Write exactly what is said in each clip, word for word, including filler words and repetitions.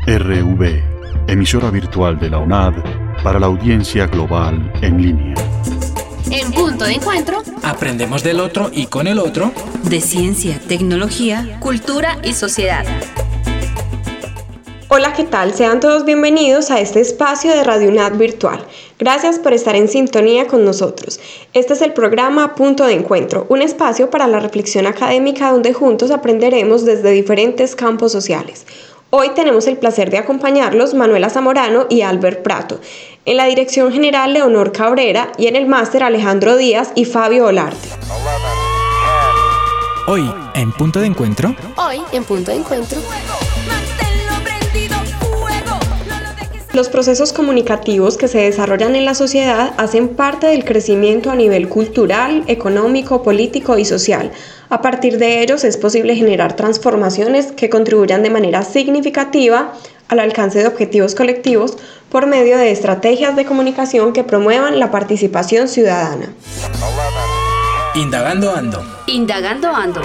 R V, emisora virtual de la UNAD para la audiencia global en línea. En Punto de Encuentro, aprendemos del otro y con el otro, de ciencia, tecnología, cultura y sociedad. Hola, ¿qué tal? Sean todos bienvenidos a este espacio de Radio UNAD Virtual. Gracias por estar en sintonía con nosotros. Este es el programa Punto de Encuentro, un espacio para la reflexión académica donde juntos aprenderemos desde diferentes campos sociales. Hoy tenemos el placer de acompañarlos Manuela Zamorano y Albert Prato. En la dirección general Leonor Cabrera y en el máster Alejandro Díaz y Fabio Olarte. Hoy en Punto de Encuentro. Hoy en Punto de Encuentro. Los procesos comunicativos que se desarrollan en la sociedad hacen parte del crecimiento a nivel cultural, económico, político y social. A partir de ellos es posible generar transformaciones que contribuyan de manera significativa al alcance de objetivos colectivos por medio de estrategias de comunicación que promuevan la participación ciudadana. Indagando ando. Indagando ando.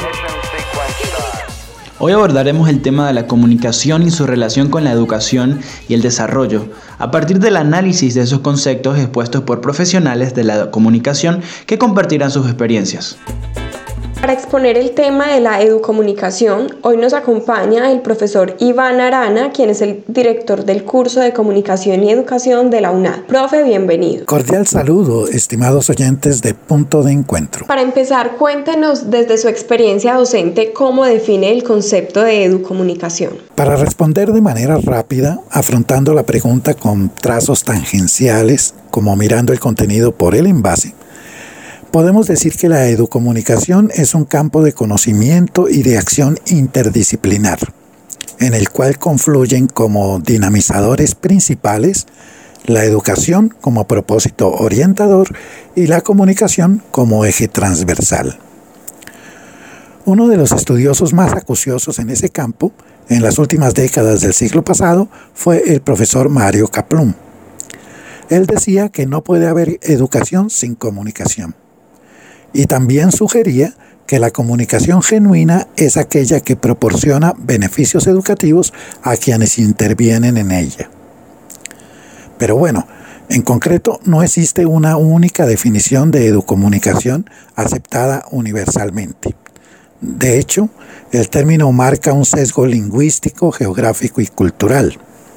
Hoy abordaremos el tema de la comunicación y su relación con la educación y el desarrollo, a partir del análisis de esos conceptos expuestos por profesionales de la comunicación que compartirán sus experiencias. Para exponer el tema de la educomunicación, hoy nos acompaña el profesor Iván Arana, quien es el director del curso de Comunicación y Educación de la UNAD. Profe, bienvenido. Cordial saludo, estimados oyentes de Punto de Encuentro. Para empezar, cuéntenos desde su experiencia docente cómo define el concepto de educomunicación. Para responder de manera rápida, afrontando la pregunta con trazos tangenciales, como mirando el contenido por el envase, podemos decir que la educomunicación es un campo de conocimiento y de acción interdisciplinar, en el cual confluyen como dinamizadores principales la educación como propósito orientador y la comunicación como eje transversal. Uno de los estudiosos más acuciosos en ese campo, en las últimas décadas del siglo pasado, fue el profesor Mario Kaplun. Él decía que no puede haber educación sin comunicación. Y también sugería que la comunicación genuina es aquella que proporciona beneficios educativos a quienes intervienen en ella. Pero bueno, en concreto no existe una única definición de educomunicación aceptada universalmente. De hecho, el término marca un sesgo lingüístico, geográfico y cultural.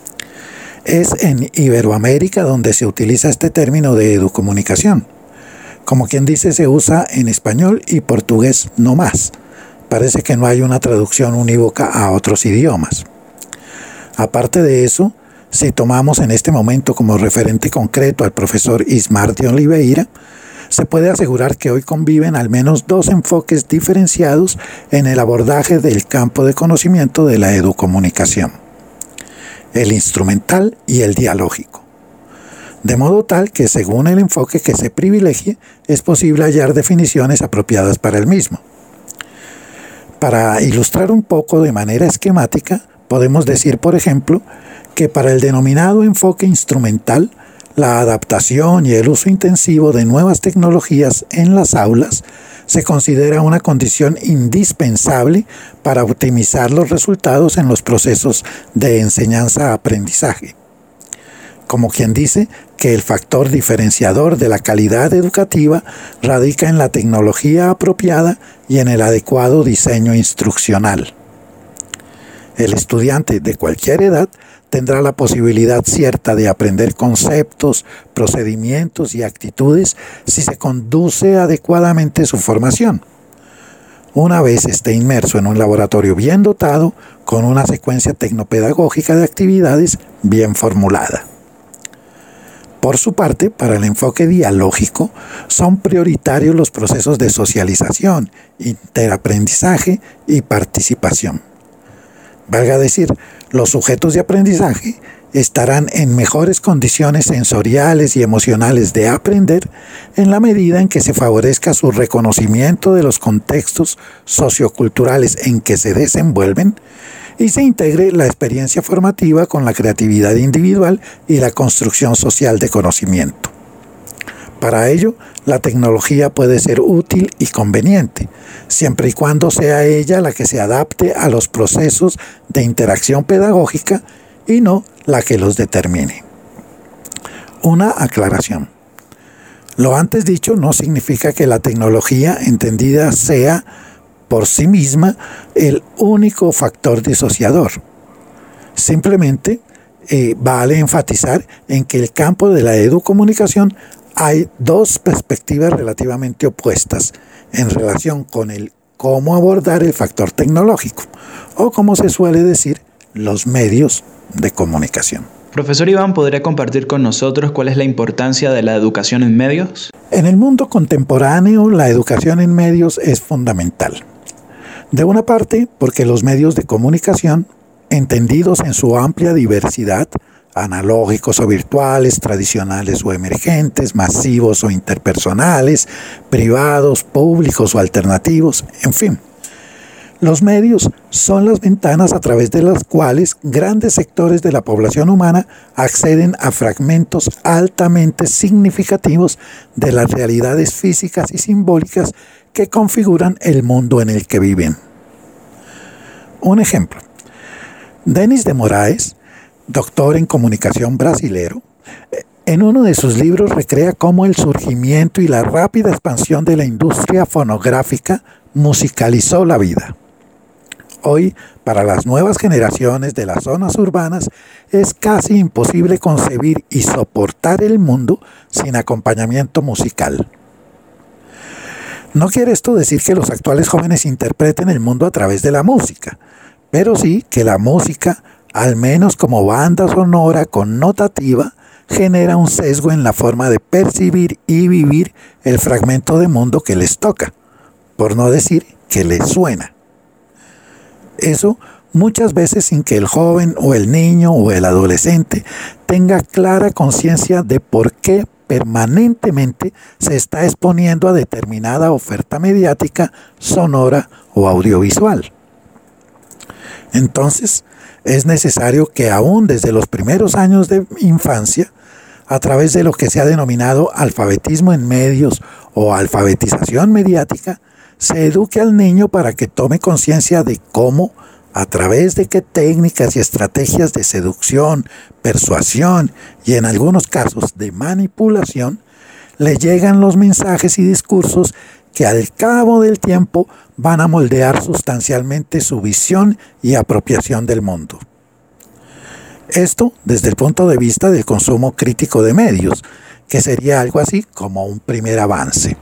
Es en Iberoamérica donde se utiliza este término de educomunicación. Como quien dice, se usa en español y portugués no más. Parece que no hay una traducción unívoca a otros idiomas. Aparte de eso, si tomamos en este momento como referente concreto al profesor Ismar de Oliveira, se puede asegurar que hoy conviven al menos dos enfoques diferenciados en el abordaje del campo de conocimiento de la educomunicación: el instrumental y el dialógico. De modo tal que según el enfoque que se privilegie, es posible hallar definiciones apropiadas para el mismo. Para ilustrar un poco de manera esquemática, podemos decir, por ejemplo, que para el denominado enfoque instrumental, la adaptación y el uso intensivo de nuevas tecnologías en las aulas se considera una condición indispensable para optimizar los resultados en los procesos de enseñanza-aprendizaje. Como quien dice que el factor diferenciador de la calidad educativa radica en la tecnología apropiada y en el adecuado diseño instruccional. El estudiante de cualquier edad tendrá la posibilidad cierta de aprender conceptos, procedimientos y actitudes si se conduce adecuadamente su formación. Una vez esté inmerso en un laboratorio bien dotado, con una secuencia tecnopedagógica de actividades bien formulada. Por su parte, para el enfoque dialógico, son prioritarios los procesos de socialización, interaprendizaje y participación. Valga decir, los sujetos de aprendizaje estarán en mejores condiciones sensoriales y emocionales de aprender en la medida en que se favorezca su reconocimiento de los contextos socioculturales en que se desenvuelven y se integre la experiencia formativa con la creatividad individual y la construcción social de conocimiento. Para ello, la tecnología puede ser útil y conveniente, siempre y cuando sea ella la que se adapte a los procesos de interacción pedagógica y no la que los determine. Una aclaración. Lo antes dicho no significa que la tecnología entendida sea por sí misma el único factor disociador. Simplemente eh, vale enfatizar en que el campo de la educomunicación hay dos perspectivas relativamente opuestas en relación con el cómo abordar el factor tecnológico, o como se suele decir, los medios de comunicación. Profesor Iván, ¿podría compartir con nosotros cuál es la importancia de la educación en medios? En el mundo contemporáneo, la educación en medios es fundamental. De una parte, porque los medios de comunicación, entendidos en su amplia diversidad, analógicos o virtuales, tradicionales o emergentes, masivos o interpersonales, privados, públicos o alternativos, en fin. Los medios son las ventanas a través de las cuales grandes sectores de la población humana acceden a fragmentos altamente significativos de las realidades físicas y simbólicas que configuran el mundo en el que viven. Un ejemplo. Denis de Moraes, doctor en comunicación brasilero, en uno de sus libros recrea cómo el surgimiento y la rápida expansión de la industria fonográfica musicalizó la vida. Hoy, para las nuevas generaciones de las zonas urbanas, es casi imposible concebir y soportar el mundo sin acompañamiento musical. No quiere esto decir que los actuales jóvenes interpreten el mundo a través de la música, pero sí que la música, al menos como banda sonora connotativa, genera un sesgo en la forma de percibir y vivir el fragmento de mundo que les toca, por no decir que les suena. Eso muchas veces sin que el joven o el niño o el adolescente tenga clara conciencia de por qué permanentemente se está exponiendo a determinada oferta mediática, sonora o audiovisual. Entonces, es necesario que aún desde los primeros años de infancia, a través de lo que se ha denominado alfabetismo en medios o alfabetización mediática, se eduque al niño para que tome conciencia de cómo, a través de qué técnicas y estrategias de seducción, persuasión y en algunos casos de manipulación, le llegan los mensajes y discursos que al cabo del tiempo van a moldear sustancialmente su visión y apropiación del mundo. Esto desde el punto de vista del consumo crítico de medios, que sería algo así como un primer avance.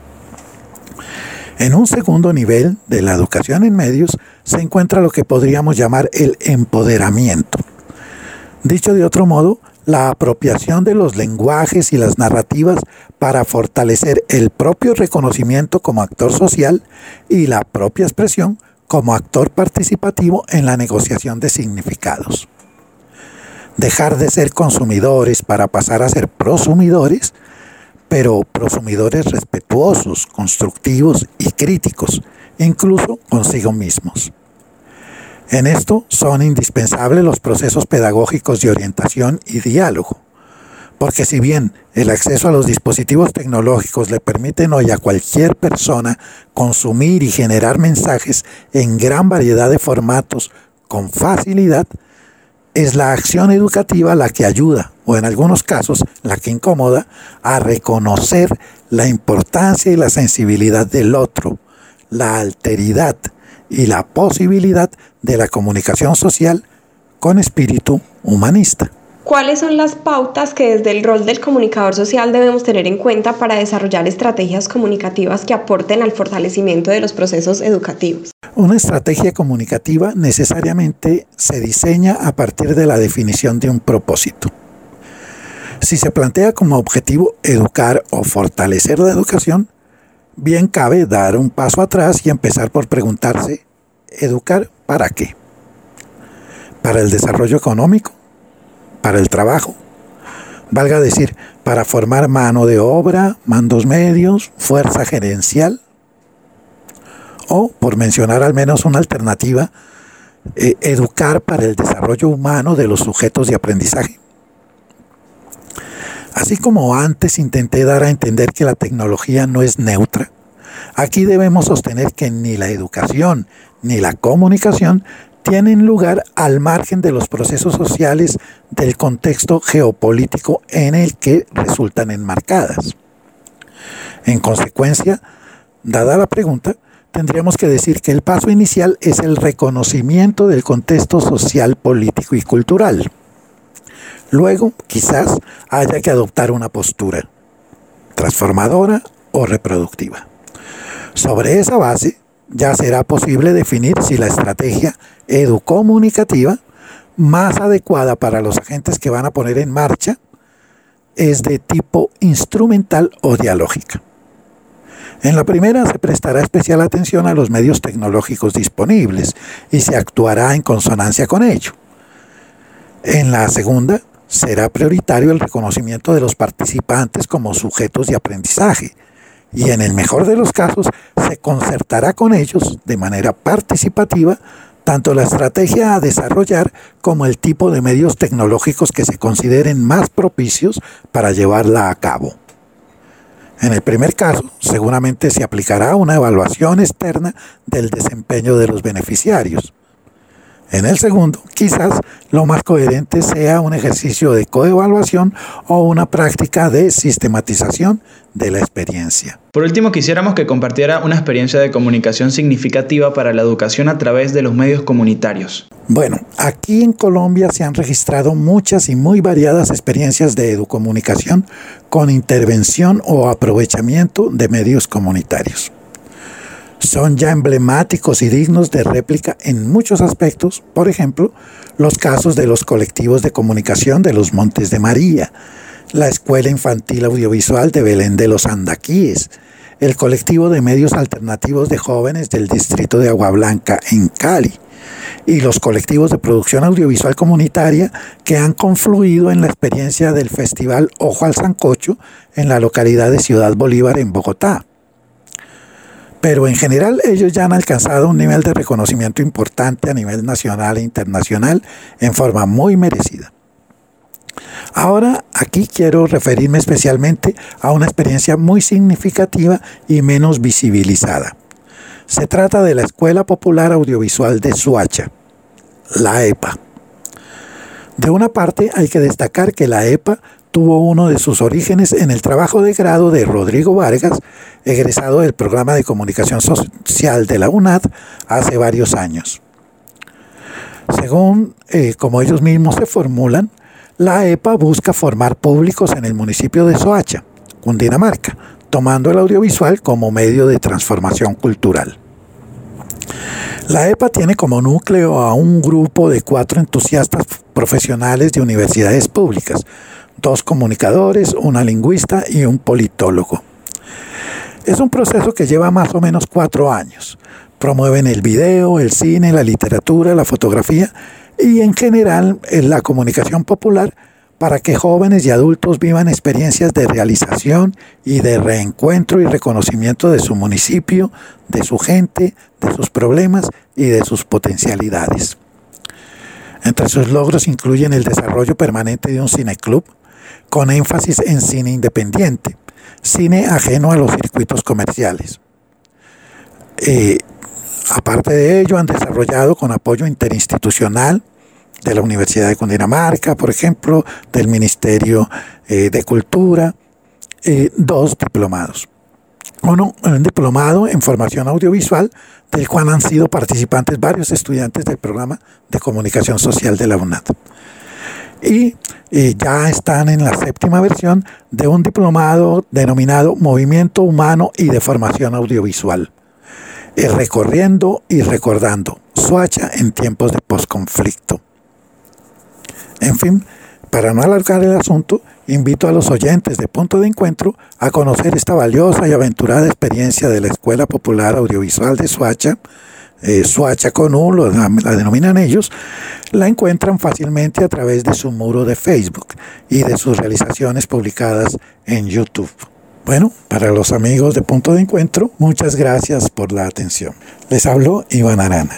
En un segundo nivel de la educación en medios se encuentra lo que podríamos llamar el empoderamiento. Dicho de otro modo, la apropiación de los lenguajes y las narrativas para fortalecer el propio reconocimiento como actor social y la propia expresión como actor participativo en la negociación de significados. Dejar de ser consumidores para pasar a ser prosumidores, pero prosumidores respetuosos, constructivos y críticos, incluso consigo mismos. En esto son indispensables los procesos pedagógicos de orientación y diálogo, porque si bien el acceso a los dispositivos tecnológicos le permiten hoy a cualquier persona consumir y generar mensajes en gran variedad de formatos con facilidad, es la acción educativa la que ayuda, o en algunos casos la que incomoda, a reconocer la importancia y la sensibilidad del otro, la alteridad y la posibilidad de la comunicación social con espíritu humanista. ¿Cuáles son las pautas que desde el rol del comunicador social debemos tener en cuenta para desarrollar estrategias comunicativas que aporten al fortalecimiento de los procesos educativos? Una estrategia comunicativa necesariamente se diseña a partir de la definición de un propósito. Si se plantea como objetivo educar o fortalecer la educación, bien cabe dar un paso atrás y empezar por preguntarse, ¿educar para qué? ¿Para el desarrollo económico? ¿Para el trabajo? Valga decir, para formar mano de obra, mandos medios, fuerza gerencial. O, por mencionar al menos una alternativa, eh, educar para el desarrollo humano de los sujetos de aprendizaje. Así como antes intenté dar a entender que la tecnología no es neutra, aquí debemos sostener que ni la educación ni la comunicación tienen lugar al margen de los procesos sociales del contexto geopolítico en el que resultan enmarcadas. En consecuencia, dada la pregunta, tendríamos que decir que el paso inicial es el reconocimiento del contexto social, político y cultural. Luego, quizás, haya que adoptar una postura transformadora o reproductiva. Sobre esa base, ya será posible definir si la estrategia educomunicativa más adecuada para los agentes que van a poner en marcha es de tipo instrumental o dialógica. En la primera se prestará especial atención a los medios tecnológicos disponibles y se actuará en consonancia con ello. En la segunda será prioritario el reconocimiento de los participantes como sujetos de aprendizaje, y en el mejor de los casos se concertará con ellos de manera participativa tanto la estrategia a desarrollar como el tipo de medios tecnológicos que se consideren más propicios para llevarla a cabo. En el primer caso, seguramente se aplicará una evaluación externa del desempeño de los beneficiarios. En el segundo, quizás lo más coherente sea un ejercicio de coevaluación o una práctica de sistematización de la experiencia. Por último, quisiéramos que compartiera una experiencia de comunicación significativa para la educación a través de los medios comunitarios. Bueno, aquí en Colombia se han registrado muchas y muy variadas experiencias de educomunicación con intervención o aprovechamiento de medios comunitarios. Son ya emblemáticos y dignos de réplica en muchos aspectos, por ejemplo, los casos de los colectivos de comunicación de los Montes de María, la Escuela Infantil Audiovisual de Belén de los Andaquíes, el colectivo de medios alternativos de jóvenes del distrito de Agua Blanca en Cali, y los colectivos de producción audiovisual comunitaria que han confluido en la experiencia del Festival Ojo al Sancocho en la localidad de Ciudad Bolívar en Bogotá. Pero en general ellos ya han alcanzado un nivel de reconocimiento importante a nivel nacional e internacional en forma muy merecida. Ahora aquí quiero referirme especialmente a una experiencia muy significativa y menos visibilizada. Se trata de la Escuela Popular Audiovisual de Soacha, la E P A. De una parte hay que destacar que la E P A tuvo uno de sus orígenes en el trabajo de grado de Rodrigo Vargas, egresado del programa de comunicación social de la UNAD hace varios años. Según eh, como ellos mismos se formulan, la E P A busca formar públicos en el municipio de Soacha, Cundinamarca, tomando el audiovisual como medio de transformación cultural. La E P A tiene como núcleo a un grupo de cuatro entusiastas profesionales de universidades públicas, dos comunicadores, una lingüista y un politólogo. Es un proceso que lleva más o menos cuatro años. Promueven el video, el cine, la literatura, la fotografía y en general la comunicación popular para que jóvenes y adultos vivan experiencias de realización y de reencuentro y reconocimiento de su municipio, de su gente, de sus problemas y de sus potencialidades. Entre sus logros incluyen el desarrollo permanente de un cineclub con énfasis en cine independiente, cine ajeno a los circuitos comerciales. Eh, aparte de ello, han desarrollado con apoyo interinstitucional de la Universidad de Cundinamarca, por ejemplo, del Ministerio eh, de Cultura, eh, dos diplomados. Uno, un diplomado en formación audiovisual, del cual han sido participantes varios estudiantes del programa de comunicación social de la UNAD. Y eh, ya están en la séptima versión de un diplomado denominado Movimiento Humano y de Formación Audiovisual, eh, recorriendo y recordando Soacha en tiempos de posconflicto. En fin, para no alargar el asunto, invito a los oyentes de Punto de Encuentro a conocer esta valiosa y aventurada experiencia de la Escuela Popular Audiovisual de Soacha, eh, Soacha con U, lo, la, la denominan ellos. La encuentran fácilmente a través de su muro de Facebook y de sus realizaciones publicadas en YouTube. Bueno, para los amigos de Punto de Encuentro, muchas gracias por la atención. Les habló Iván Arana.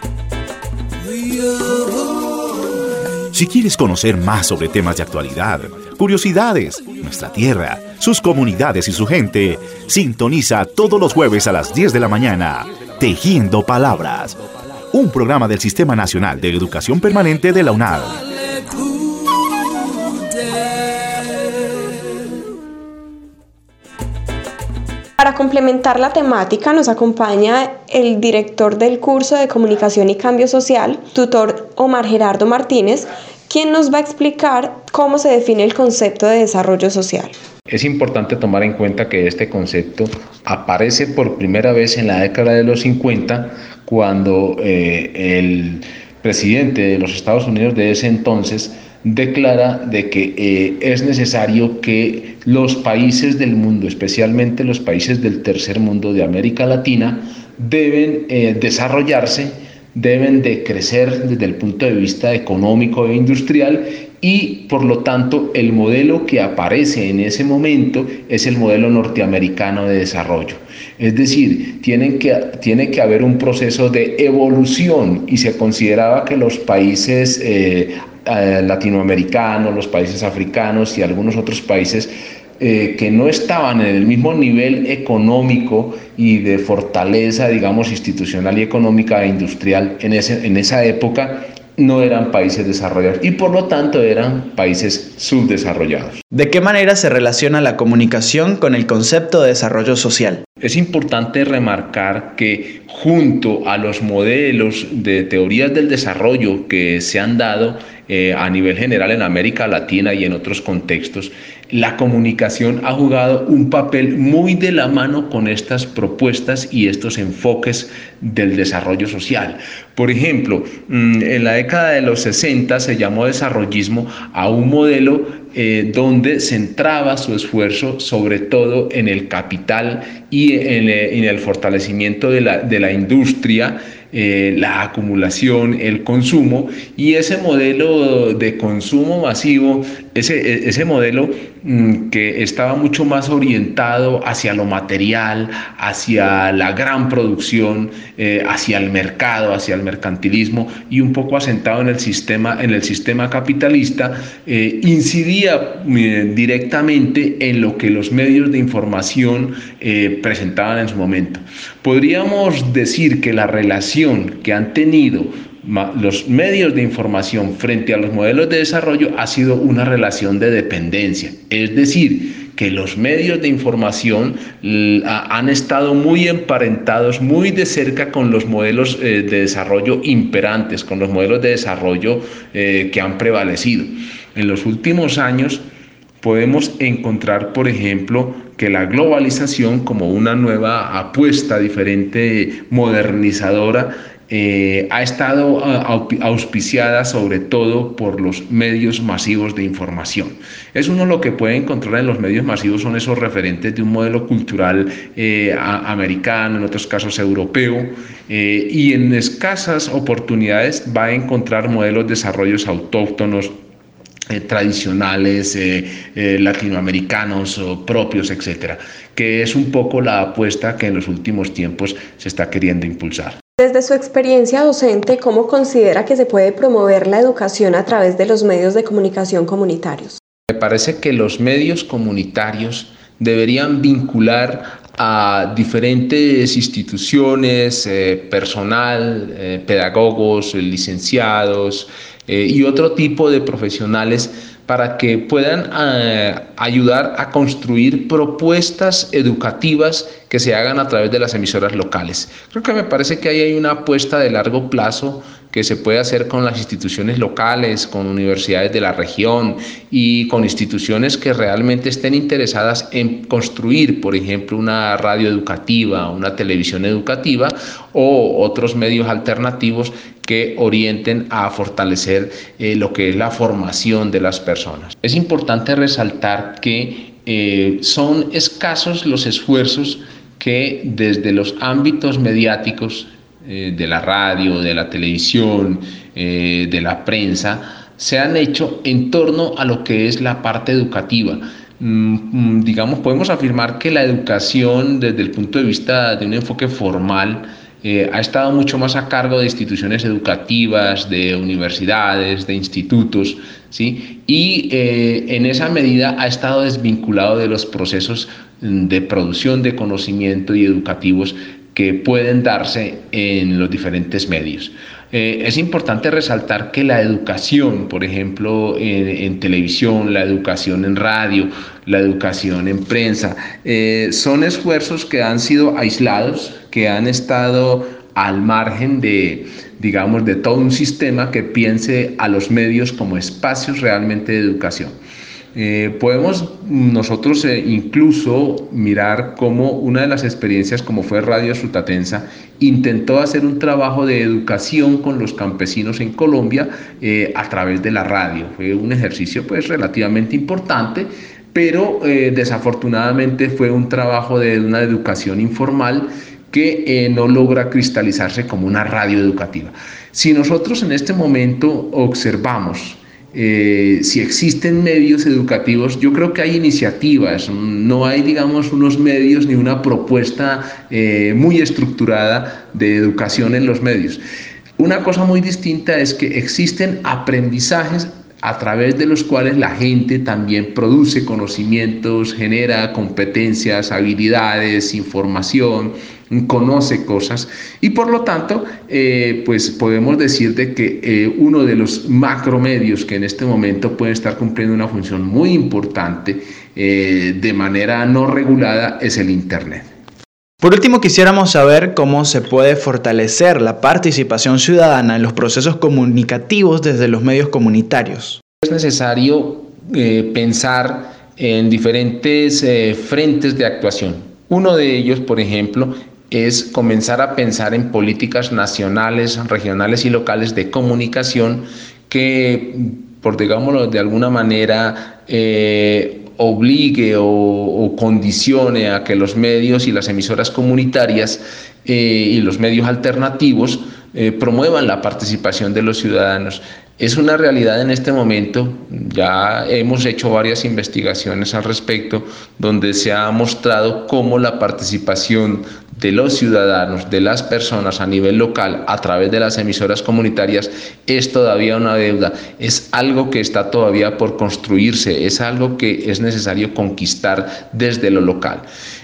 Si quieres conocer más sobre temas de actualidad, curiosidades, nuestra tierra, sus comunidades y su gente, sintoniza todos los jueves a las diez de la mañana, Tejiendo Palabras, un programa del Sistema Nacional de Educación Permanente de la UNAD. Para complementar la temática nos acompaña el director del curso de Comunicación y Cambio Social, tutor Omar Gerardo Martínez, quien nos va a explicar cómo se define el concepto de desarrollo social. Es importante tomar en cuenta que este concepto aparece por primera vez en la década de los cincuenta, cuando eh, el presidente de los Estados Unidos de ese entonces declara de que eh, es necesario que los países del mundo, especialmente los países del tercer mundo de América Latina, deben eh, desarrollarse, deben de crecer desde el punto de vista económico e industrial, y por lo tanto el modelo que aparece en ese momento es el modelo norteamericano de desarrollo. Es decir, tienen que, tiene que haber un proceso de evolución, y se consideraba que los países eh, eh, latinoamericanos, los países africanos y algunos otros países eh, que no estaban en el mismo nivel económico y de fortaleza, digamos, institucional y económica e industrial en, ese, en esa época, no eran países desarrollados y por lo tanto eran países subdesarrollados. ¿De qué manera se relaciona la comunicación con el concepto de desarrollo social? Es importante remarcar que junto a los modelos de teorías del desarrollo que se han dado eh, a nivel general en América Latina y en otros contextos, la comunicación ha jugado un papel muy de la mano con estas propuestas y estos enfoques del desarrollo social. Por ejemplo, en la década de los sesenta se llamó desarrollismo a un modelo eh, donde centraba su esfuerzo sobre todo en el capital y en, en el fortalecimiento de la, de la industria, Eh, la acumulación, el consumo, y ese modelo de consumo masivo, ese, ese modelo mm, que estaba mucho más orientado hacia lo material, hacia la gran producción, eh, hacia el mercado, hacia el mercantilismo, y un poco asentado en el sistema, en el sistema capitalista, eh, incidía eh, directamente en lo que los medios de información eh, presentaban en su momento. Podríamos decir que la relación que han tenido los medios de información frente a los modelos de desarrollo ha sido una relación de dependencia, es decir, que los medios de información han estado muy emparentados, muy de cerca con los modelos de desarrollo imperantes, con los modelos de desarrollo que han prevalecido. En los últimos años podemos encontrar, por ejemplo, que la globalización como una nueva apuesta diferente, modernizadora, eh, ha estado auspiciada sobre todo por los medios masivos de información. Es uno lo que puede encontrar en los medios masivos, son esos referentes de un modelo cultural eh, a, americano, en otros casos europeo, eh, y en escasas oportunidades va a encontrar modelos de desarrollos autóctonos, Eh, tradicionales, eh, eh, latinoamericanos o propios, etcétera, que es un poco la apuesta que en los últimos tiempos se está queriendo impulsar. Desde su experiencia docente, ¿cómo considera que se puede promover la educación a través de los medios de comunicación comunitarios? Me parece que los medios comunitarios deberían vincular a diferentes instituciones, eh, personal, eh, pedagogos, licenciados, Eh, y otro tipo de profesionales para que puedan eh, ayudar a construir propuestas educativas que se hagan a través de las emisoras locales. Creo que me parece que ahí hay una apuesta de largo plazo que se puede hacer con las instituciones locales, con universidades de la región y con instituciones que realmente estén interesadas en construir, por ejemplo, una radio educativa, una televisión educativa o otros medios alternativos que orienten a fortalecer eh, lo que es la formación de las personas. Es importante resaltar que eh, son escasos los esfuerzos que desde los ámbitos mediáticos, eh, de la radio, de la televisión, eh, de la prensa, se han hecho en torno a lo que es la parte educativa. Mm, digamos, podemos afirmar que la educación desde el punto de vista de un enfoque formal Eh, ha estado mucho más a cargo de instituciones educativas, de universidades, de institutos, ¿sí? Y eh, en esa medida ha estado desvinculado de los procesos de producción de conocimiento y educativos que pueden darse en los diferentes medios. Eh, es importante resaltar que la educación, por ejemplo, en, en televisión, la educación en radio, la educación en prensa, eh, son esfuerzos que han sido aislados, que han estado al margen de, digamos, de todo un sistema que piense a los medios como espacios realmente de educación. Eh, podemos nosotros eh, incluso mirar cómo una de las experiencias, como fue Radio Sutatensa, intentó hacer un trabajo de educación con los campesinos en Colombia eh, a través de la radio. Fue un ejercicio pues relativamente importante, pero eh, desafortunadamente fue un trabajo de una educación informal que eh, no logra cristalizarse como una radio educativa. Si nosotros en este momento observamos Eh, si existen medios educativos, yo creo que hay iniciativas, no hay, digamos, unos medios ni una propuesta eh, muy estructurada de educación en los medios. Una cosa muy distinta es que existen aprendizajes a través de los cuales la gente también produce conocimientos, genera competencias, habilidades, información, conoce cosas, y por lo tanto eh, pues podemos decir de que eh, uno de los macromedios que en este momento puede estar cumpliendo una función muy importante eh, de manera no regulada es el Internet. Por último, quisiéramos saber cómo se puede fortalecer la participación ciudadana en los procesos comunicativos desde los medios comunitarios. Es necesario eh, pensar en diferentes eh, frentes de actuación. Uno de ellos, por ejemplo, es comenzar a pensar en políticas nacionales, regionales y locales de comunicación que, por digámoslo de alguna manera, eh, obligue o, o condicione a que los medios y las emisoras comunitarias eh, y los medios alternativos eh, promuevan la participación de los ciudadanos. Es una realidad en este momento, ya hemos hecho varias investigaciones al respecto, donde se ha mostrado cómo la participación de los ciudadanos, de las personas a nivel local, a través de las emisoras comunitarias, es todavía una deuda, es algo que está todavía por construirse, es algo que es necesario conquistar desde lo local.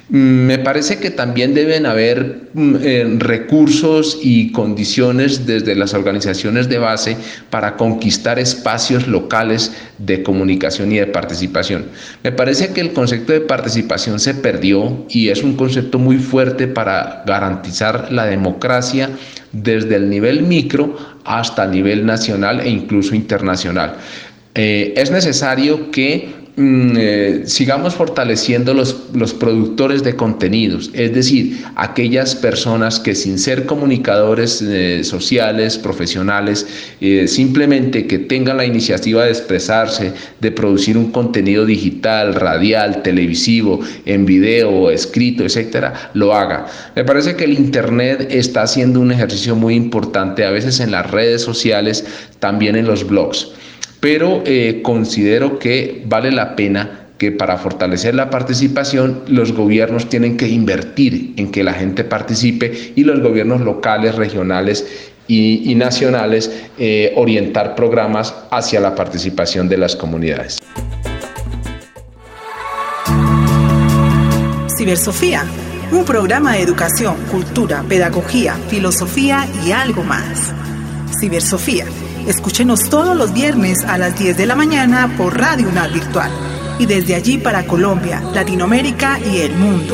Me parece que también deben haber eh, recursos y condiciones desde las organizaciones de base para conquistar espacios locales de comunicación y de participación. Me parece que el concepto de participación se perdió y es un concepto muy fuerte para garantizar la democracia desde el nivel micro hasta el nivel nacional e incluso internacional. Eh, es necesario que Eh, sigamos fortaleciendo los, los productores de contenidos, es decir, aquellas personas que sin ser comunicadores eh, sociales, profesionales, eh, simplemente que tengan la iniciativa de expresarse, de producir un contenido digital, radial, televisivo, en video, escrito, etcétera, lo haga. Me parece que el Internet está haciendo un ejercicio muy importante, a veces en las redes sociales, también en los blogs. Pero eh, considero que vale la pena que para fortalecer la participación los gobiernos tienen que invertir en que la gente participe y los gobiernos locales, regionales y, y nacionales eh, orientar programas hacia la participación de las comunidades. Cibersofía, un programa de educación, cultura, pedagogía, filosofía y algo más. Cibersofía. Escúchenos todos los viernes a las diez de la mañana por Radio UNAD Virtual y desde allí para Colombia, Latinoamérica y el mundo.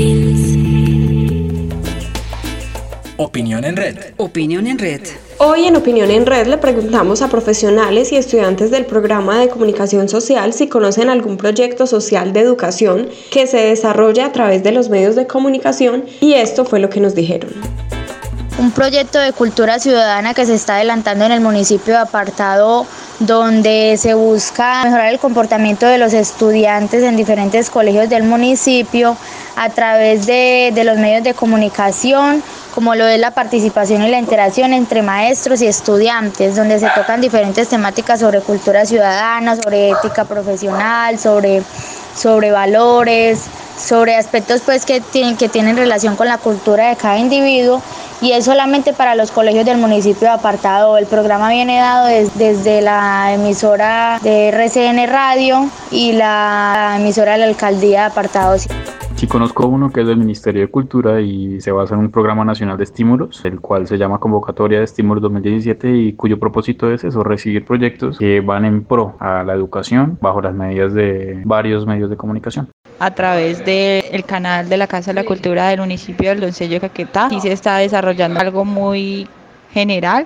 Opinión en Red. Opinión en Red. Hoy en Opinión en Red le preguntamos a profesionales y estudiantes del programa de comunicación social si conocen algún proyecto social de educación que se desarrolla a través de los medios de comunicación, y esto fue lo que nos dijeron. Un proyecto de cultura ciudadana que se está adelantando en el municipio de Apartado, donde se busca mejorar el comportamiento de los estudiantes en diferentes colegios del municipio a través de, de los medios de comunicación, como lo es la participación y la interacción entre maestros y estudiantes, donde se tocan diferentes temáticas sobre cultura ciudadana, sobre ética profesional, sobre, sobre valores, sobre aspectos pues que tienen, que tienen relación con la cultura de cada individuo, y es solamente para los colegios del municipio de Apartado. El programa viene dado des, desde la emisora de R C N Radio y la emisora de la alcaldía de Apartado. Sí conozco uno que es del Ministerio de Cultura y se basa en un programa nacional de estímulos, el cual se llama Convocatoria de Estímulos dos mil diecisiete y cuyo propósito es eso, recibir proyectos que van en pro a la educación bajo las medidas de varios medios de comunicación. A través del canal de la Casa de la Cultura del municipio del Doncello de Caquetá, aquí se está desarrollando algo muy general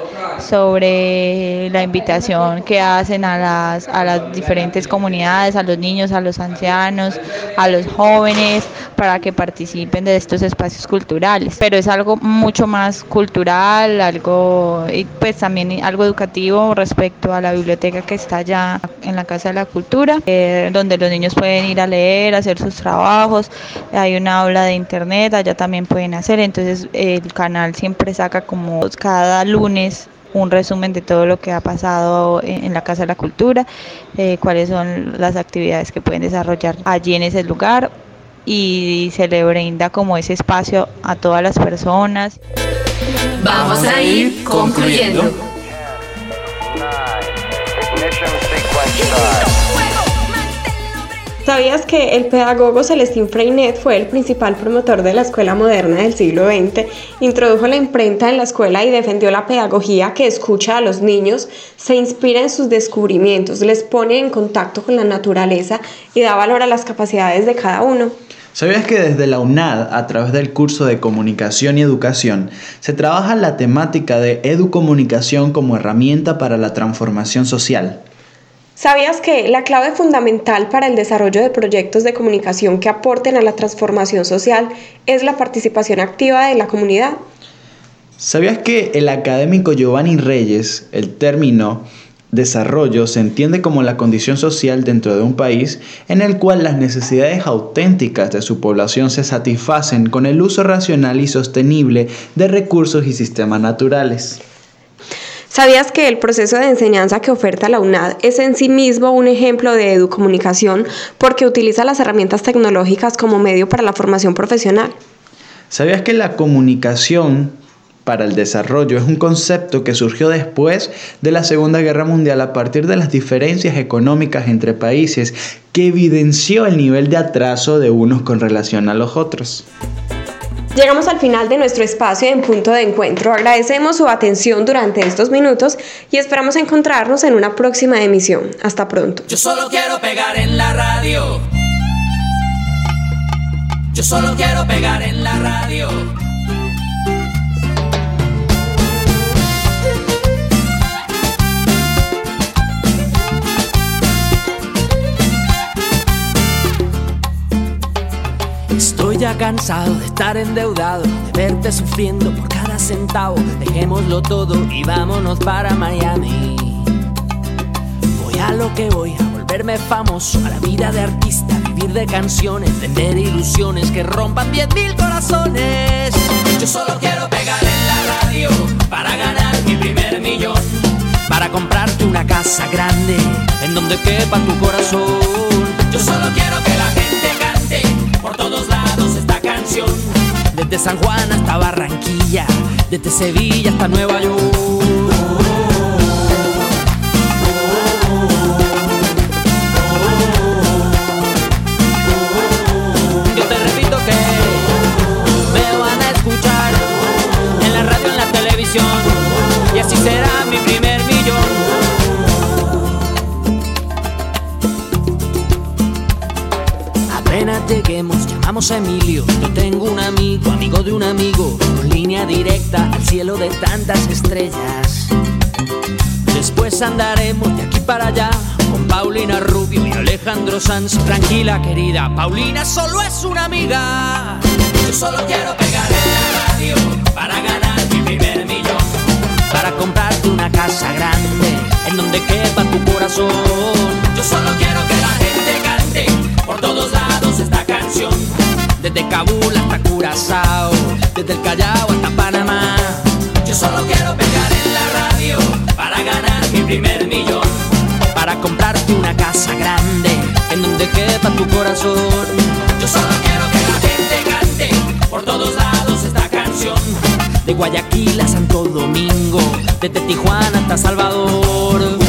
sobre la invitación que hacen a las, a las diferentes comunidades, a los niños, a los ancianos, a los jóvenes, para que participen de estos espacios culturales. Pero es algo mucho más cultural, algo y pues también algo educativo respecto a la biblioteca que está allá en la Casa de la Cultura, eh, donde los niños pueden ir a leer, hacer sus trabajos. Hay una aula de internet, allá también pueden hacer. Entonces el canal siempre saca como cada lunes un resumen de todo lo que ha pasado en la Casa de la Cultura, eh, cuáles son las actividades que pueden desarrollar allí en ese lugar, y se le brinda como ese espacio a todas las personas. Vamos a ir concluyendo. ¿Sabías que el pedagogo Celestín Freinet fue el principal promotor de la escuela moderna del siglo veinte? Introdujo la imprenta en la escuela y defendió la pedagogía que escucha a los niños, se inspira en sus descubrimientos, les pone en contacto con la naturaleza y da valor a las capacidades de cada uno. ¿Sabías que desde la UNAD, a través del curso de Comunicación y Educación, se trabaja la temática de educomunicación como herramienta para la transformación social? ¿Sabías que la clave fundamental para el desarrollo de proyectos de comunicación que aporten a la transformación social es la participación activa de la comunidad? ¿Sabías que el académico Giovanni Reyes, el término desarrollo se entiende como la condición social dentro de un país en el cual las necesidades auténticas de su población se satisfacen con el uso racional y sostenible de recursos y sistemas naturales? ¿Sabías que el proceso de enseñanza que oferta la UNAD es en sí mismo un ejemplo de educomunicación porque utiliza las herramientas tecnológicas como medio para la formación profesional? ¿Sabías que la comunicación para el desarrollo es un concepto que surgió después de la Segunda Guerra Mundial a partir de las diferencias económicas entre países que evidenció el nivel de atraso de unos con relación a los otros? Llegamos al final de nuestro espacio en Punto de Encuentro. Agradecemos su atención durante estos minutos y esperamos encontrarnos en una próxima emisión. Hasta pronto. Yo solo quiero pegar en la radio. Yo solo quiero pegar en la radio. Estoy ya cansado de estar endeudado, de verte sufriendo por cada centavo. Dejémoslo todo y vámonos para Miami. Voy a lo que voy, a volverme famoso, a la vida de artista, vivir de canciones, vender ilusiones que rompan diez mil corazones. Yo solo quiero pegar en la radio para ganar mi primer millón, para comprarte una casa grande en donde quepa tu corazón. Yo solo quiero que la gente cante por todos lados esta canción, desde San Juan hasta Barranquilla, desde Sevilla hasta Nueva York. Yo te repito que me van a escuchar en la radio, en la televisión, y así será mi primer millón. Apenas lleguemos, llamamos a Emilio. Yo tengo un amigo, amigo de un amigo, con línea directa al cielo de tantas estrellas. Después andaremos de aquí para allá con Paulina Rubio y Alejandro Sanz. Tranquila, querida, Paulina solo es una amiga. Yo solo quiero pegar en la radio para ganar mi primer millón, para comprarte una casa grande en donde quepa tu corazón. Yo solo quiero que la gente cante por todos lados esta canción, desde Kabul hasta Curazao, desde el Callao hasta Panamá. Yo solo quiero pegar en la radio para ganar mi primer millón, para comprarte una casa grande en donde quepa tu corazón. Yo solo quiero que la gente cante por todos lados esta canción, de Guayaquil a Santo Domingo, desde Tijuana hasta Salvador.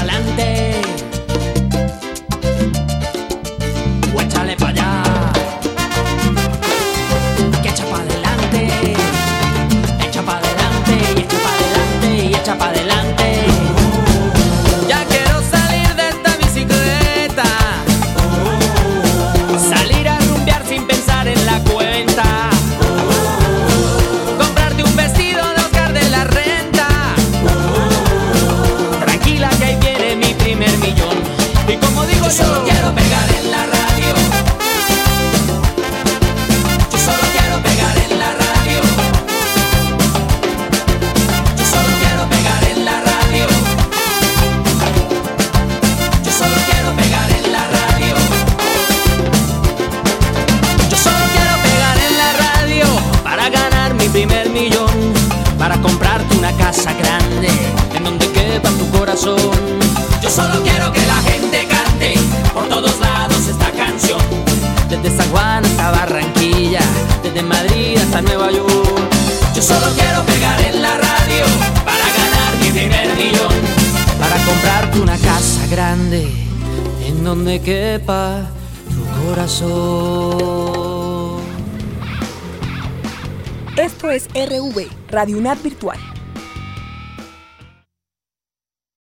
pa'lante o échale pa' allá, que echa pa' adelante, echa pa' adelante y echa pa' adelante y echa pa' adelante. Ya quiero salir de esta bicicleta, salir a rumbear sin pensar en la cuenta, comprarte un vestido de Oscar de la Renta, tranquila que ahí viene mi primer millón. Y como digo yo, solo quiero pegar en la radio, yo solo quiero pegar en la radio, yo solo quiero pegar en la radio, yo solo quiero pegar en la radio, yo solo quiero pegar en la radio para ganar mi primer millón, para comprarte una casa grande en donde quepa tu corazón. Yo solo quiero que la gente cante por todos lados esta canción, desde San Juan hasta Barranquilla, desde Madrid hasta Nueva York. Yo solo quiero pegar en la radio para ganar mi primer millón, para comprarte una casa grande en donde quepa tu corazón. Esto es R V, Radio UNAD Virtual.